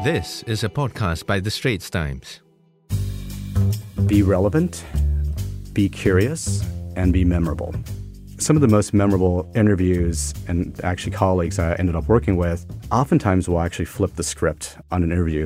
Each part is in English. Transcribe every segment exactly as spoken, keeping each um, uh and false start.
This is a podcast by The Straits Times. Be relevant, be curious, and be memorable. Some of the most memorable interviews and actually colleagues I ended up working with oftentimes will actually flip the script on an interview.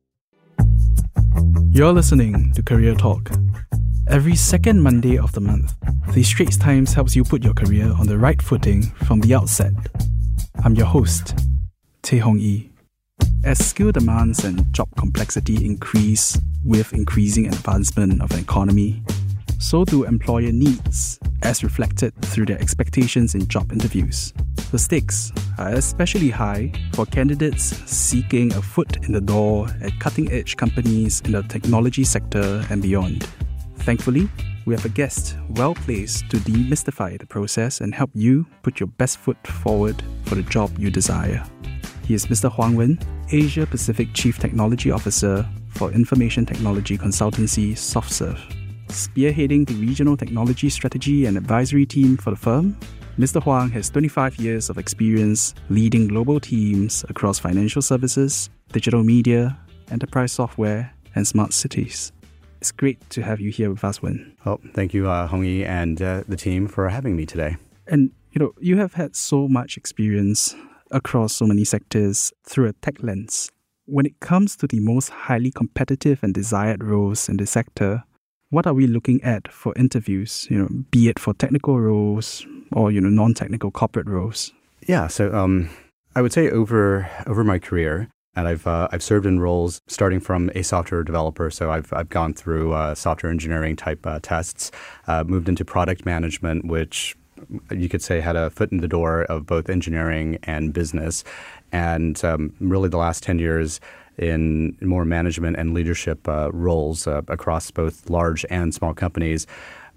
You're listening to Career Talk. Every second Monday of the month, The Straits Times helps you put your career on the right footing from the outset. I'm your host, Tae Hong Yi. As skill demands and job complexity increase with increasing advancement of an economy, so do employer needs, as reflected through their expectations in job interviews. The stakes are especially high for candidates seeking a foot in the door at cutting-edge companies in the technology sector and beyond. Thankfully, we have a guest well-placed to demystify the process and help you put your best foot forward for the job you desire. He is Mister Huang Wen, Asia Pacific Chief Technology Officer for information technology consultancy SoftServe. Spearheading the regional technology strategy and advisory team for the firm, Mister Huang has twenty-five years of experience leading global teams across financial services, digital media, enterprise software, and smart cities. It's great to have you here with us, Wen. Well, thank you, uh, Hong Yi, and uh, the team for having me today. And, you know, you have had so much experience across so many sectors through a tech lens. When it comes to the most highly competitive and desired roles in the sector, what are we looking at for interviews, you know, be it for technical roles or, you know, non-technical corporate roles? Yeah, so um, I would say over over my career, and I've uh, I've served in roles starting from a software developer. So I've I've gone through uh, software engineering type uh, tests, uh, moved into product management, which you could say had a foot in the door of both engineering and business, and um, really the last ten years in more management and leadership uh, roles uh, across both large and small companies.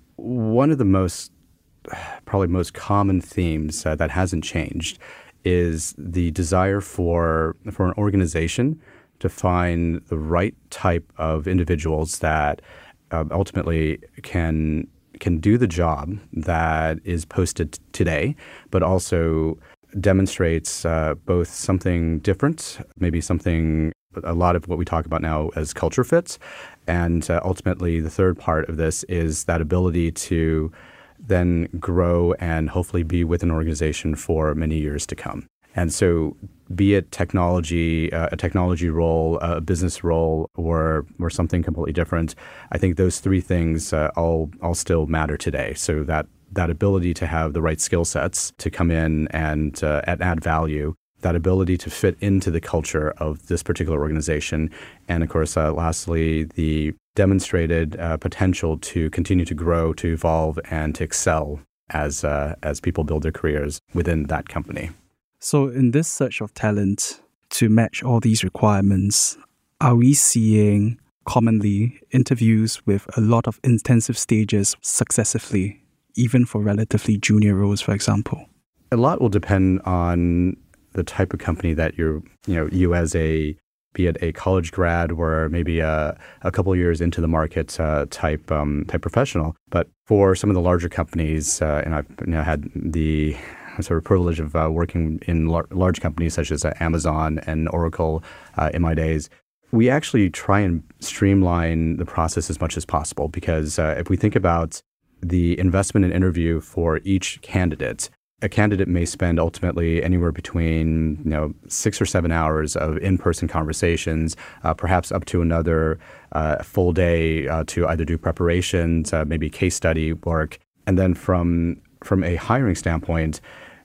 One of the most, probably most common themes uh, that hasn't changed is the desire for for an organization to find the right type of individuals that uh, ultimately can can do the job that is posted t- today, but also demonstrates uh, both something different, maybe something, a lot of what we talk about now as culture fits. And uh, ultimately, the third part of this is that ability to then grow and hopefully be with an organization for many years to come. And so be it technology, uh, a technology role, a business role, or or something completely different, I think those three things uh, all all still matter today. So that that ability to have the right skill sets to come in and, uh, and add value, that ability to fit into the culture of this particular organization, and of course, uh, lastly, the demonstrated uh, potential to continue to grow, to evolve, and to excel as uh, as people build their careers within that company. So in this search of talent to match all these requirements, are we seeing commonly interviews with a lot of intensive stages successively, even for relatively junior roles, for example? A lot will depend on the type of company that you're, you know, you as a, be it a college grad or maybe a, a couple of years into the market uh, type um, type professional. But for some of the larger companies, uh, and I've you know, had the sort of privilege of uh, working in lar- large companies such as uh, Amazon and Oracle uh, in my days, we actually try and streamline the process as much as possible, because uh, if we think about the investment in interview for each candidate, a candidate may spend ultimately anywhere between you know six or seven hours of in-person conversations, uh, perhaps up to another uh, full day uh, to either do preparations, uh, maybe case study work, and then from from a hiring standpoint,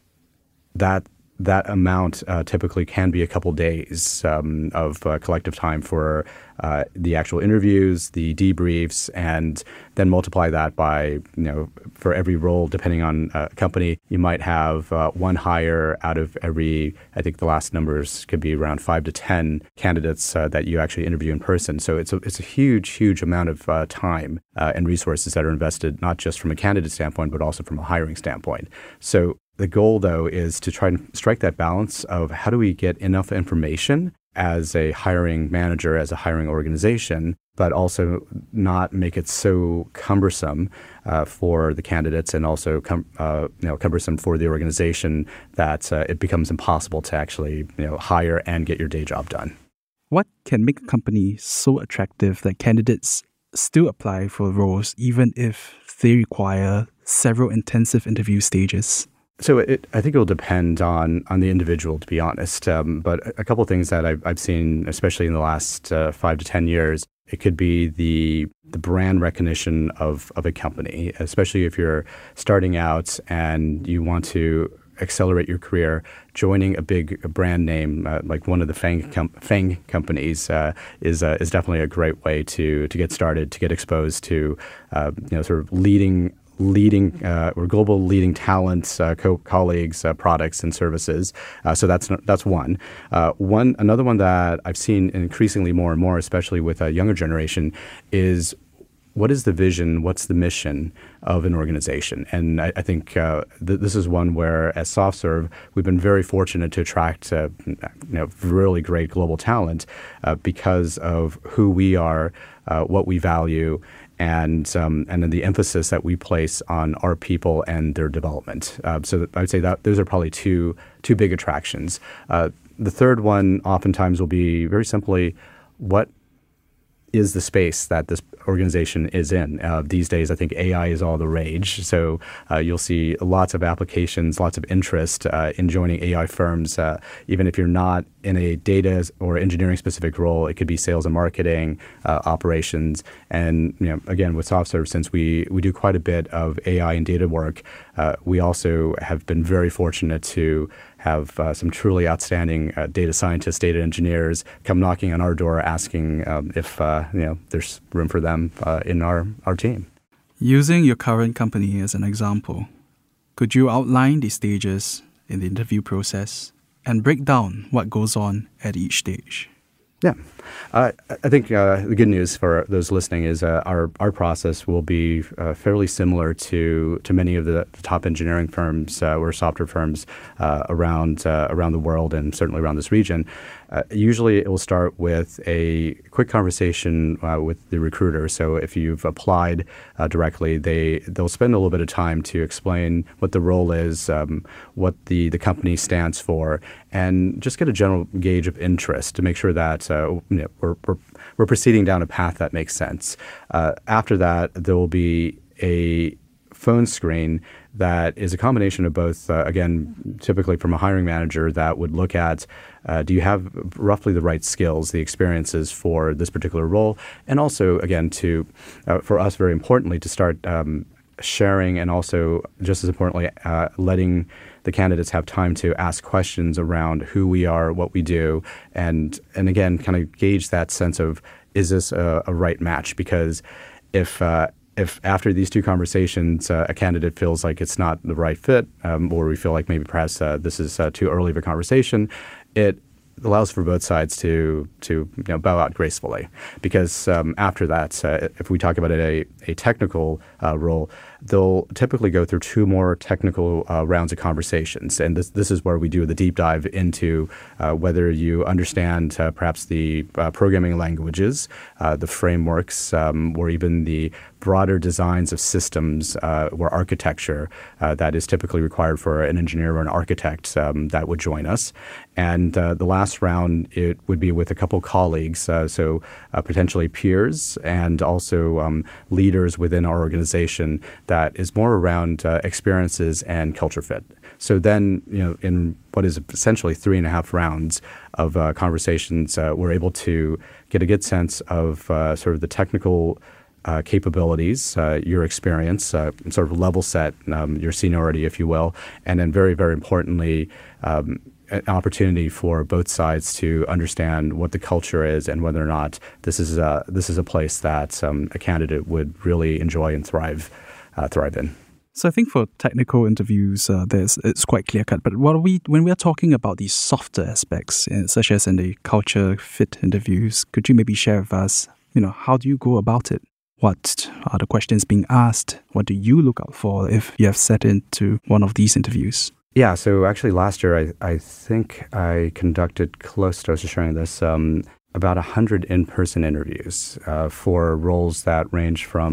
that that amount uh, typically can be a couple days um, of uh, collective time for uh, the actual interviews, the debriefs, and then multiply that by, you know, for every role, depending on a uh, company, you might have uh, one hire out of every, I think the last numbers could be around five to ten candidates uh, that you actually interview in person. So it's a, it's a huge, huge amount of uh, time uh, and resources that are invested, not just from a candidate standpoint, but also from a hiring standpoint. So the goal, though, is to try and strike that balance of how do we get enough information as a hiring manager, as a hiring organization, but also not make it so cumbersome uh, for the candidates and also com- uh, you know, cumbersome for the organization that uh, it becomes impossible to actually you know, hire and get your day job done. What can make a company so attractive that candidates still apply for roles even if they require several intensive interview stages? So it, I think it will depend on on the individual, to be honest. Um, but a couple of things that I've, I've seen, especially in the last uh, five to ten years, it could be the the brand recognition of, of a company, especially if you're starting out and you want to accelerate your career. Joining a big brand name uh, like one of the FANG com- FANG companies uh, is uh, is definitely a great way to to get started, to get exposed to uh, you know sort of leading. leading uh, or global leading talents, uh, co- colleagues, uh, products and services. Uh, so that's that's one. Uh, one another one that I've seen increasingly more and more, especially with a younger generation, is what is the vision? What's the mission of an organization? And I, I think uh, th- this is one where, as SoftServe, we've been very fortunate to attract uh, you know really great global talent uh, because of who we are, uh, what we value, and um, and then the emphasis that we place on our people and their development. Uh, so I would say that those are probably two two big attractions. Uh, the third one oftentimes will be very simply what is the space that this organization is in. Uh, these days, I think A I is all the rage. So uh, you'll see lots of applications, lots of interest uh, in joining A I firms. Uh, even if you're not in a data or engineering specific role, it could be sales and marketing, uh, operations. And you know, again, with SoftServe, since we, we do quite a bit of A I and data work, uh, we also have been very fortunate to have uh, some truly outstanding uh, data scientists, data engineers come knocking on our door asking um, if uh, you know there's room for them uh, in our, our team. Using your current company as an example, could you outline the stages in the interview process and break down what goes on at each stage? Yeah. Uh, I think uh, the good news for those listening is uh, our our process will be uh, fairly similar to to many of the top engineering firms uh, or software firms uh, around uh, around the world and certainly around this region. Uh, usually it will start with a quick conversation uh, with the recruiter. So if you've applied uh, directly, they, they'll spend a little bit of time to explain what the role is, um, what the, the company stands for, and just get a general gauge of interest to make sure that uh, you know, we're, we're, we're proceeding down a path that makes sense. Uh, after that, there will be a phone screen that is a combination of both, uh, again, typically from a hiring manager that would look at uh, do you have roughly the right skills, the experiences for this particular role, and also, again, to uh, for us, very importantly, to start um, sharing and also, just as importantly, uh, letting the candidates have time to ask questions around who we are, what we do, and, and again, kind of gauge that sense of, is this a, a right match? Because if uh, If after these two conversations uh, a candidate feels like it's not the right fit, um, or we feel like maybe perhaps uh, this is uh, too early of a conversation, it allows for both sides to to you know, bow out gracefully. Because um, after that, uh, if we talk about a, a technical uh, role, they'll typically go through two more technical uh, rounds of conversations. And this this is where we do the deep dive into uh, whether you understand uh, perhaps the uh, programming languages, uh, the frameworks, um, or even the broader designs of systems uh, or architecture uh, that is typically required for an engineer or an architect um, that would join us. And uh, the last round, it would be with a couple colleagues, uh, so uh, potentially peers and also um, leaders within our organization that is more around uh, experiences and culture fit. So then, you know, in what is essentially three and a half rounds of uh, conversations, uh, we're able to get a good sense of uh, sort of the technical Uh, capabilities, uh, your experience, uh, sort of level set, um, your seniority, if you will, and then very, very importantly, um, an opportunity for both sides to understand what the culture is and whether or not this is a, this is a place that um, a candidate would really enjoy and thrive uh, thrive in. So I think for technical interviews, uh, there's it's quite clear cut. But what are we when we are talking about these softer aspects, uh, such as in the culture fit interviews, could you maybe share with us, you know, how do you go about it? What are the questions being asked? What do you look out for if you have set into one of these interviews? Yeah, so actually last year I, I think I conducted close to, I was just sharing this, um, about one hundred in-person interviews uh, for roles that range from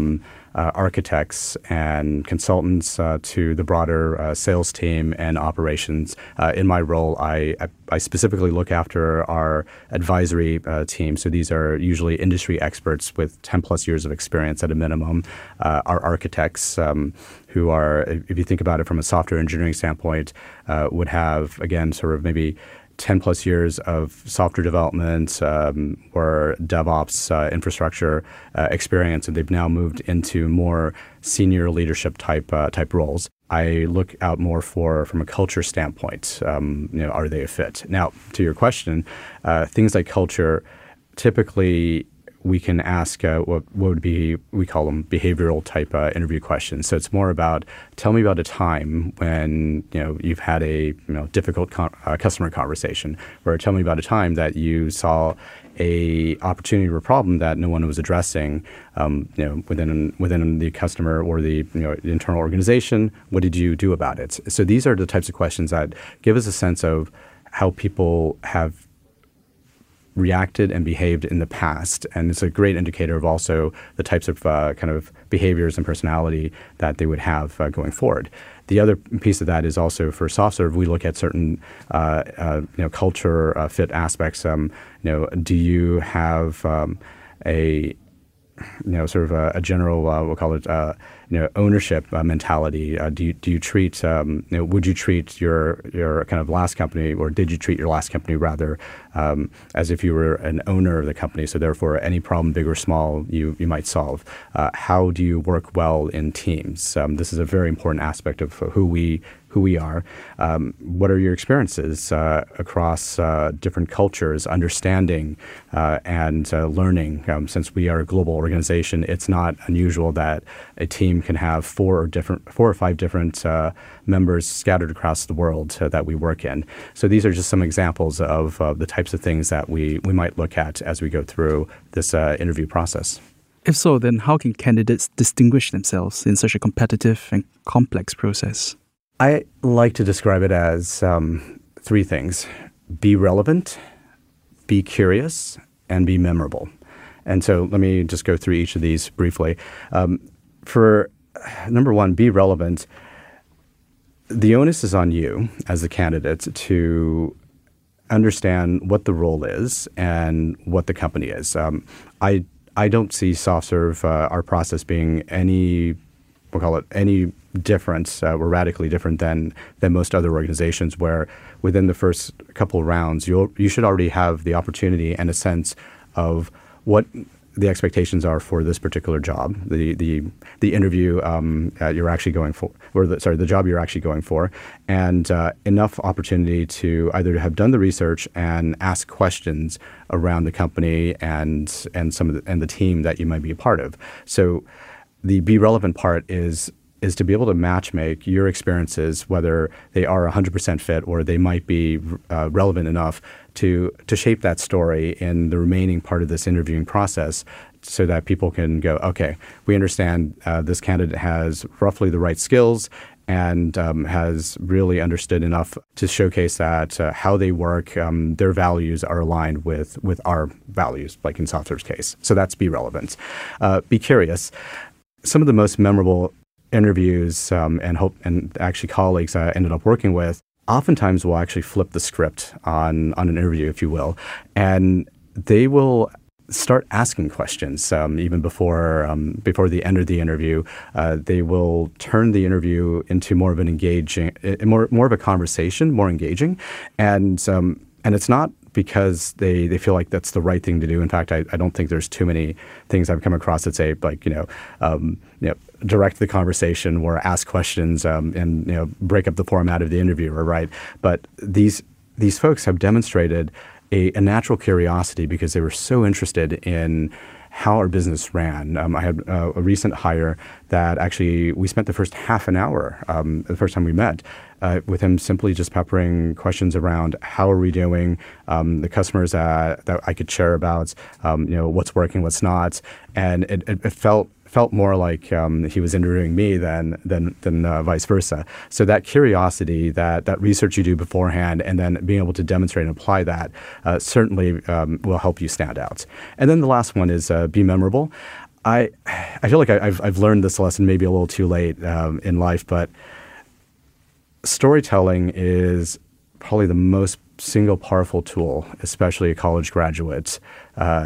uh, architects and consultants uh, to the broader uh, sales team and operations. Uh, in my role, I, I, I specifically look after our advisory uh, team. So these are usually industry experts with ten plus years of experience at a minimum. Uh, our architects, um, who are, if you think about it from a software engineering standpoint, uh, would have, again, sort of maybe ten plus years of software development um, or DevOps uh, infrastructure uh, experience, and they've now moved into more senior leadership type uh, type roles. I look out more for, from a culture standpoint, um, you know, are they a fit? Now, to your question, uh, things like culture, typically we can ask uh, what, what would be, we call them behavioral type uh, interview questions. So it's more about, tell me about a time when, you know, you've had a, you know, difficult con- uh, customer conversation, or tell me about a time that you saw a opportunity or a problem that no one was addressing, um, you know, within within the customer or the, you know, internal organization. What did you do about it? So these are the types of questions that give us a sense of how people have reacted and behaved in the past, and it's a great indicator of also the types of uh, kind of behaviors and personality that they would have uh, going forward. The other piece of that is also for SoftServe, we look at certain uh, uh, you know, culture uh, fit aspects. Um, you know, do you have um, a you know, sort of a, a general, uh, we'll call it, uh, you know, ownership uh, mentality? Uh, do you do you treat, um, you know, would you treat your your kind of last company, or did you treat your last company rather um, as if you were an owner of the company? So therefore, any problem, big or small, you you might solve. Uh, how do you work well in teams? Um, this is a very important aspect of who we. who we are. Um, what are your experiences uh, across uh, different cultures, understanding uh, and uh, learning? Um, since we are a global organization, it's not unusual that a team can have four or different, four or five different uh, members scattered across the world uh, that we work in. So these are just some examples of uh, the types of things that we, we might look at as we go through this uh, interview process. If so, then how can candidates distinguish themselves in such a competitive and complex process? I like to describe it as um, three things: be relevant, be curious, and be memorable. And so let me just go through each of these briefly. Um, for number one, be relevant. The onus is on you as the candidate to understand what the role is and what the company is. Um, I I don't see SoftServe, uh, our process, being any, we'll call it any different. Uh, we're radically different than than most other organizations, where within the first couple of rounds, you you should already have the opportunity and a sense of what the expectations are for this particular job, the the the interview um, uh, you're actually going for, or the, sorry, the job you're actually going for, and uh, enough opportunity to either have done the research and ask questions around the company and and some of the, and the team that you might be a part of. So the be relevant part is is to be able to matchmake your experiences, whether they are one hundred percent fit or they might be uh, relevant enough to to shape that story in the remaining part of this interviewing process, so that people can go, okay, we understand uh, this candidate has roughly the right skills and um, has really understood enough to showcase that uh, how they work, um, their values are aligned with, with our values, like in SoftServe's case. So that's be relevant. Uh, be curious. Some of the most memorable interviews um, and hope and actually colleagues I ended up working with oftentimes will actually flip the script on on an interview, if you will, and they will start asking questions um, even before um, before the end of the interview. Uh, they will turn the interview into more of an engaging, more more of a conversation, more engaging, and um, and it's not because they, they feel like that's the right thing to do. In fact, I, I don't think there's too many things I've come across that say, like, you know, um, you know, direct the conversation or ask questions um, and, you know, break up the format of the interviewer, right? But these these folks have demonstrated a, a natural curiosity because they were so interested in how our business ran. Um, I had uh, a recent hire that actually we spent the first half an hour, um, the first time we met, uh, with him simply just peppering questions around how are we doing, um, the customers that, that I could share about, um, you know, what's working, what's not. And it, it, it felt felt more like um, he was interviewing me than than than uh, vice versa. So that curiosity, that that research you do beforehand, and then being able to demonstrate and apply that uh, certainly um, will help you stand out. And then the last one is uh, be memorable. I I feel like I, I've I've learned this lesson maybe a little too late um, in life, but storytelling is probably the most single powerful tool, especially a college graduate uh,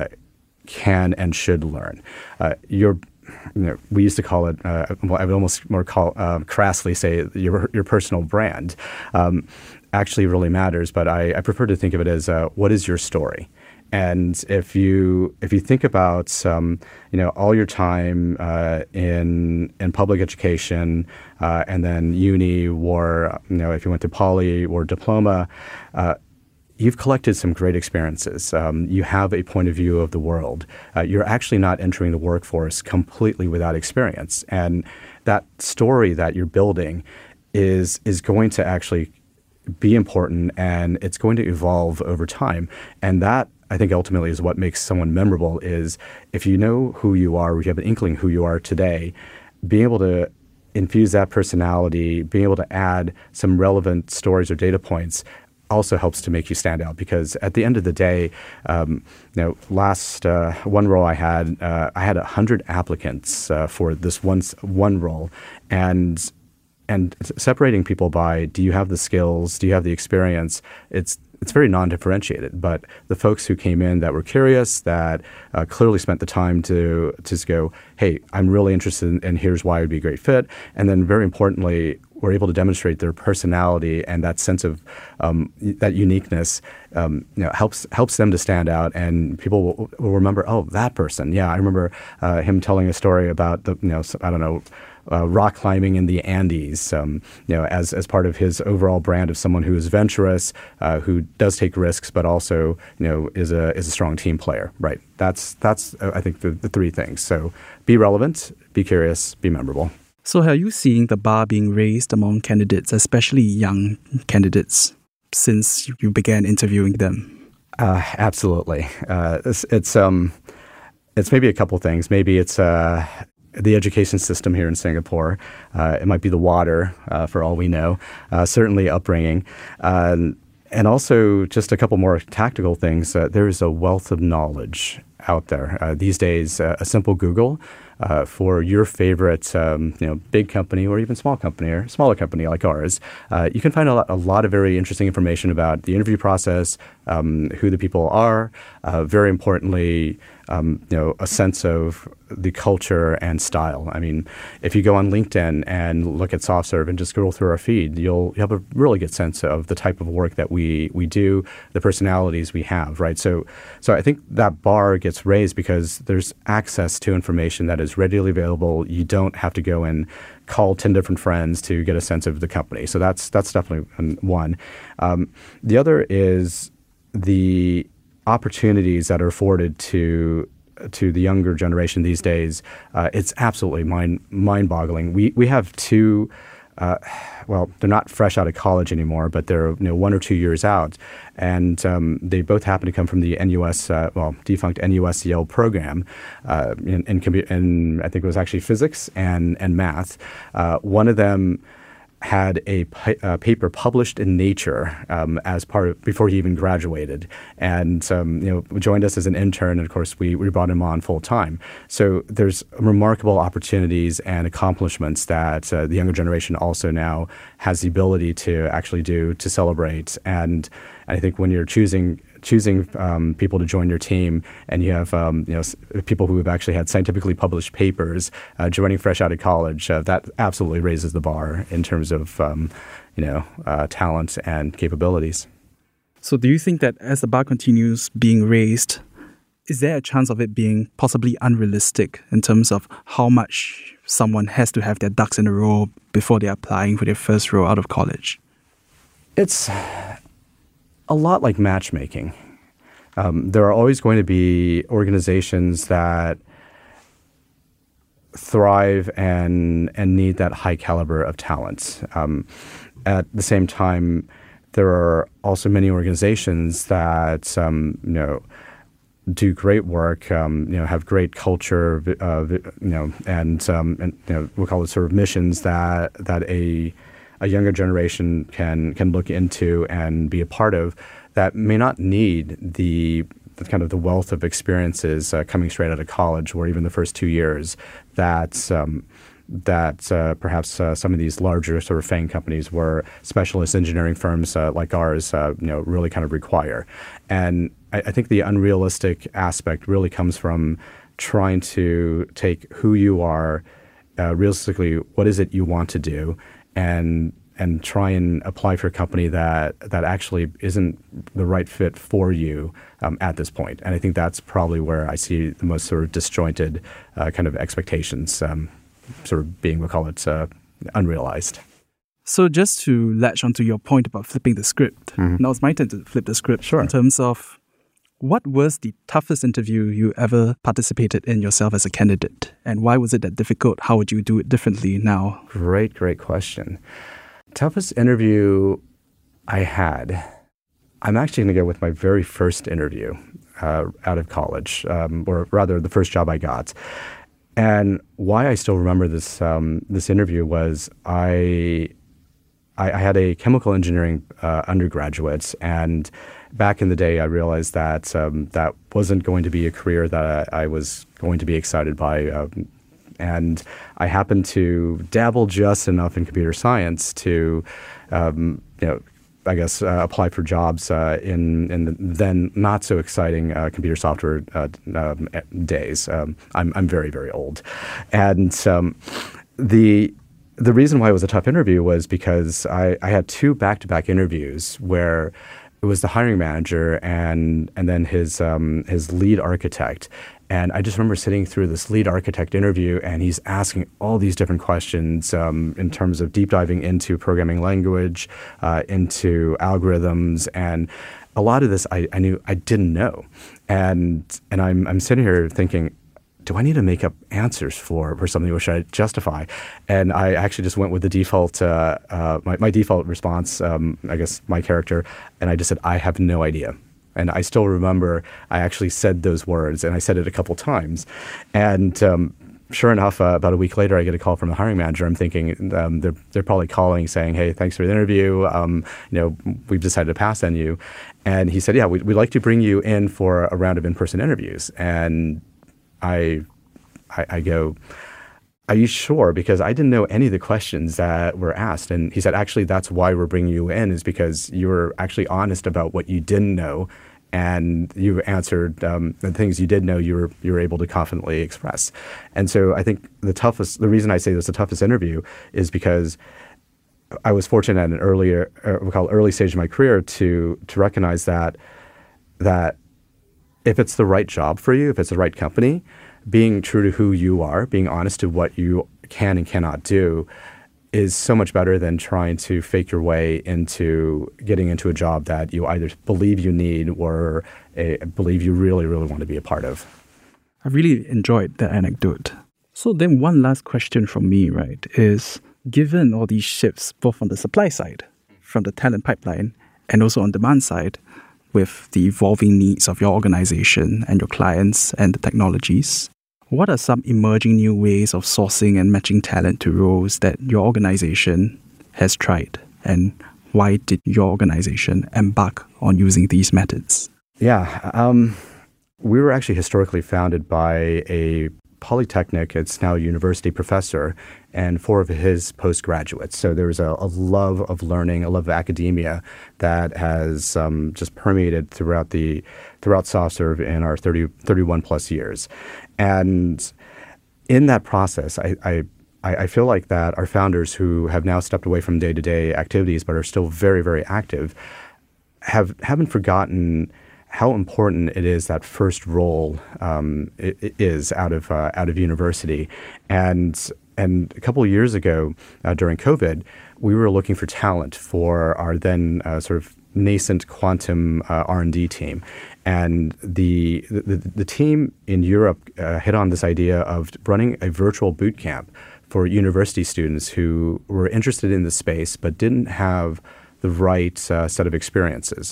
can and should learn. Uh, your You know, we used to call it, uh, well, I would almost more call, uh, crassly say your your personal brand um, actually really matters. But I, I prefer to think of it as uh, what is your story? And if you if you think about um, you know all your time uh, in in public education uh, and then uni or you know if you went to poly or diploma, uh, you've collected some great experiences. Um, you have a point of view of the world. Uh, you're actually not entering the workforce completely without experience, and that story that you're building is is going to actually be important, and it's going to evolve over time, and that, I think, ultimately is what makes someone memorable. Is if you know who you are, or you have an inkling who you are today, being able to infuse that personality, being able to add some relevant stories or data points also helps to make you stand out. Because at the end of the day, um, you know, last uh, one role I had, uh, I had a hundred applicants uh, for this one one role, and and separating people by, do you have the skills, do you have the experience? It's It's very non-differentiated, but the folks who came in that were curious, that uh, clearly spent the time to to go, hey, I'm really interested in, and here's why it would be a great fit. And then very importantly, were able to demonstrate their personality and that sense of um, that uniqueness um, you know, helps helps them to stand out, and people will, will remember, oh, that person. Yeah, I remember uh, him telling a story about the, you know, I don't know, Uh, rock climbing in the Andes, um, you know, as as part of his overall brand of someone who is venturous, uh, who does take risks, but also, you know, is a is a strong team player. Right. That's that's uh, I think the, the three things. So, be relevant, be curious, be memorable. So, are you seeing the bar being raised among candidates, especially young candidates, since you began interviewing them? Uh, absolutely. Uh, it's it's um, it's maybe a couple things. Maybe it's uh. the education system here in Singapore. Uh, it might be the water, uh, for all we know. Uh, certainly upbringing. Uh, and also just a couple more tactical things. Uh, there is a wealth of knowledge out there. Uh, these days, uh, a simple Google uh, for your favorite um, you know, big company or even small company or smaller company like ours, uh, you can find a lot, a lot of very interesting information about the interview process, um, who the people are, uh, very importantly, Um, you know, a sense of the culture and style. I mean, if you go on LinkedIn and look at SoftServe and just scroll through our feed, you'll, you'll have a really good sense of the type of work that we we do, the personalities we have, right? So, so I think that bar gets raised because there's access to information that is readily available. You don't have to go and call ten different friends to get a sense of the company. So that's that's definitely one. Um, the other is the opportunities that are afforded to to the younger generation these days. Uh, it's absolutely mind mind-boggling. We we have two. Uh, well, they're not fresh out of college anymore, but they're you know one or two years out, and um, they both happen to come from the N U S, uh, well, defunct N U S Yale program, uh, in, in, in I think it was actually physics and and math. Uh, one of them had a pa- uh, paper published in Nature um, as part of before he even graduated, and um, you know joined us as an intern. And of course, we we brought him on full time. So there's remarkable opportunities and accomplishments that uh, the younger generation also now has the ability to actually do to celebrate. And I think when you're choosing choosing um, people to join your team, and you have um, you know s- people who have actually had scientifically published papers uh, joining fresh out of college, uh, that absolutely raises the bar in terms of um, you know uh, talent and capabilities. So, do you think that as the bar continues being raised, is there a chance of it being possibly unrealistic in terms of how much someone has to have their ducks in a row before they're applying for their first role out of college? It's a lot like matchmaking. Um, there are always going to be organizations that thrive and and need that high caliber of talent. Um, at the same time, there are also many organizations that um, you know do great work, um, you know, have great culture, uh, you know, and um, and you know, we'll call it sort of missions that that a a younger generation can can look into and be a part of, that may not need the the kind of the wealth of experiences uh, coming straight out of college, or even the first two years, that um, that uh, perhaps uh, some of these larger sort of FANG companies where specialist engineering firms uh, like ours, uh, you know, really kind of require. And I, I think the unrealistic aspect really comes from trying to take who you are, uh, realistically, what is it you want to do, and and try and apply for a company that that actually isn't the right fit for you um, at this point. And I think that's probably where I see the most sort of disjointed uh, kind of expectations um, sort of being, we'll call it, uh, unrealized. So just to latch onto your point about flipping the script, mm-hmm. now it's my turn to flip the script sure. in terms of what was the toughest interview you ever participated in yourself as a candidate? And why was it that difficult? How would you do it differently now? Great, great question. Toughest interview I had, I'm actually going to go with my very first interview uh, out of college, um, or rather the first job I got. And why I still remember this um, this interview was I, I I had a chemical engineering uh, undergraduate, and back in the day I realized that um, that wasn't going to be a career that I, I was going to be excited by. Um, And I happened to dabble just enough in computer science to, um, you know, I guess uh, apply for jobs uh, in in the then not so exciting uh, computer software uh, um, days. Um, I'm I'm very very old, and um, the the reason why it was a tough interview was because I, I had two back to back interviews where it was the hiring manager and and then his um, his lead architect. And I just remember sitting through this lead architect interview, and he's asking all these different questions um, in terms of deep diving into programming language, uh, into algorithms, and a lot of this I, I knew I didn't know. And and I'm I'm sitting here thinking, do I need to make up answers for, for something, or should I justify? And I actually just went with the default, uh, uh, my, my default response, um, I guess my character, and I just said, I have no idea. And I still remember I actually said those words, and I said it a couple times. And um, sure enough, uh, about a week later, I get a call from the hiring manager. I'm thinking um, they're they're probably calling saying, "Hey, thanks for the interview. Um, you know, we've decided to pass on you." And he said, "Yeah, we'd, we'd like to bring you in for a round of in-person interviews." And I, I, I go, "Are you sure?" Because I didn't know any of the questions that were asked. And he said, "Actually, that's why we're bringing you in, is because you were actually honest about what you didn't know. And you answered um, the things you did know you were you were able to confidently express." And so I think the toughest, the reason I say this the toughest interview is because I was fortunate at an earlier, uh, we call it early stage of my career to to recognize that that if it's the right job for you, if it's the right company, being true to who you are, being honest to what you can and cannot do, is so much better than trying to fake your way into getting into a job that you either believe you need or a, believe you really, really want to be a part of. I really enjoyed that anecdote. So then one last question from me, right, is given all these shifts, both on the supply side, from the talent pipeline, and also on demand side, with the evolving needs of your organization and your clients and the technologies, what are some emerging new ways of sourcing and matching talent to roles that your organization has tried? And why did your organization embark on using these methods? Yeah, um, we were actually historically founded by a Polytechnic, it's now a university professor, and four of his postgraduates. So there's a, a love of learning, a love of academia that has um, just permeated throughout the throughout SoftServe in our thirty, thirty-one plus years. And in that process, I, I I feel like that our founders, who have now stepped away from day-to-day activities but are still very, very active, have haven't forgotten how important it is that first role um, it, it is out of uh, out of university. And and a couple of years ago, uh, during COVID, we were looking for talent for our then uh, sort of nascent quantum uh, R and D team. And the, the, the team in Europe uh, hit on this idea of running a virtual boot camp for university students who were interested in the space but didn't have the right uh, set of experiences.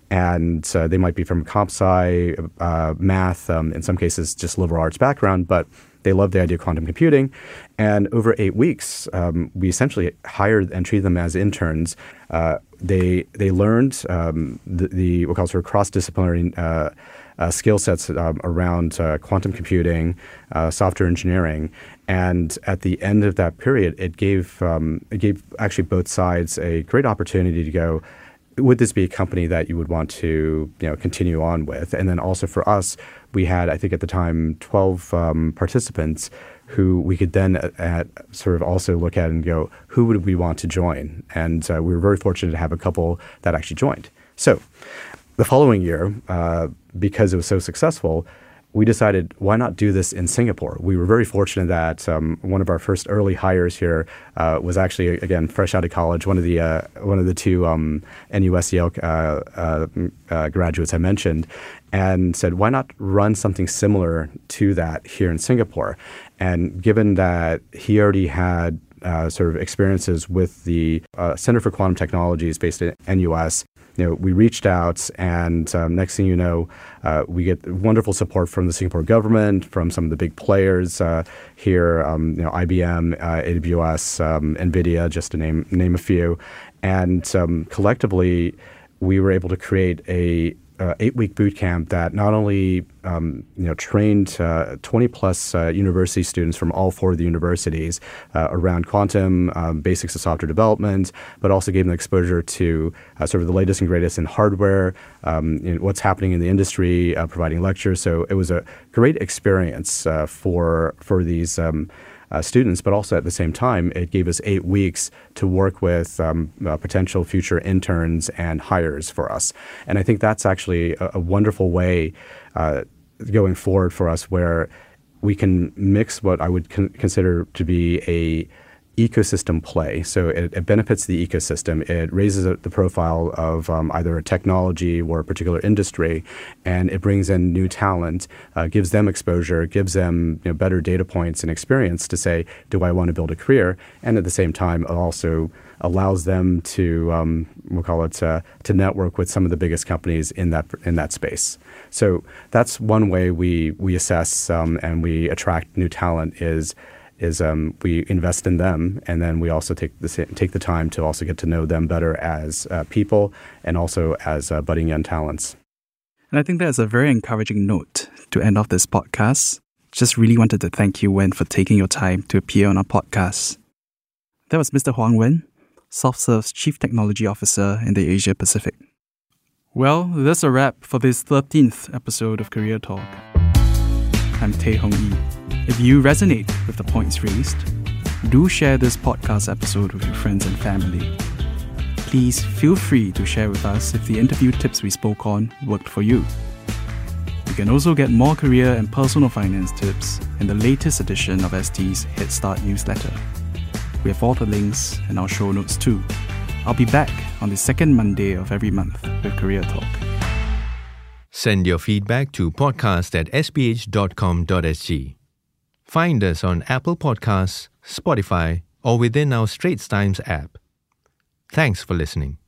and uh, they might be from comp sci, uh, math, um, in some cases just liberal arts background, but they love the idea of quantum computing. And over eight weeks, um, we essentially hired and treated them as interns. Uh, they they learned um, the, the what we call sort of cross-disciplinary uh, uh, skill sets um, around uh, quantum computing, uh, software engineering, and at the end of that period, it gave um, it gave actually both sides a great opportunity to go, would this be a company that you would want to, you know, continue on with? And then also for us, we had, I think at the time, twelve um, participants who we could then at, at sort of also look at and go, who would we want to join? And uh, we were very fortunate to have a couple that actually joined. So the following year, uh, because it was so successful, we decided, why not do this in Singapore? We were very fortunate that um, one of our first early hires here uh, was actually, again, fresh out of college, one of the uh, one of the two um, N U S Yale uh, uh, uh, graduates I mentioned, and said, why not run something similar to that here in Singapore? And given that he already had uh, sort of experiences with the uh, Center for Quantum Technologies based in N U S, you know, we reached out, and um, next thing you know, uh, we get wonderful support from the Singapore government, from some of the big players uh, here, um, you know, I B M, uh, A W S, um, NVIDIA, just to name name a few. And um, collectively, we were able to create a Uh, eight-week boot camp that not only um, you know trained uh, twenty plus uh, university students from all four of the universities uh, around quantum, um, basics of software development, but also gave them exposure to uh, sort of the latest and greatest in hardware, um, you know, what's happening in the industry, uh, providing lectures. So it was a great experience uh, for for these Um, Uh, students, but also at the same time, it gave us eight weeks to work with um, uh, potential future interns and hires for us. And I think that's actually a, a wonderful way uh, going forward for us, where we can mix what I would con- consider to be a ecosystem play. So it, it benefits the ecosystem. It raises the profile of um, either a technology or a particular industry, and it brings in new talent, uh, gives them exposure, gives them you know, better data points and experience to say, do I want to build a career? And at the same time, it also allows them to, um, we'll call it, uh, to network with some of the biggest companies in that in that space. So that's one way we we assess um, and we attract new talent is. is um, we invest in them, and then we also take the take the time to also get to know them better as uh, people and also as uh, budding young talents. And I think that's a very encouraging note to end off this podcast. Just really wanted to thank you, Wen, for taking your time to appear on our podcast. That was Mister Huang Wen, SoftServe's Chief Technology Officer in the Asia Pacific. Well, that's a wrap for this thirteenth episode of Career Talk. I'm Tae Hong Yi. If you resonate with the points raised, do share this podcast episode with your friends and family. Please feel free to share with us if the interview tips we spoke on worked for you. You can also get more career and personal finance tips in the latest edition of S T's Head Start newsletter. We have all the links in our show notes too. I'll be back on the second Monday of every month with Career Talk. Send your feedback to podcast at s p h dot com dot s g. Find us on Apple Podcasts, Spotify, or within our Straits Times app. Thanks for listening.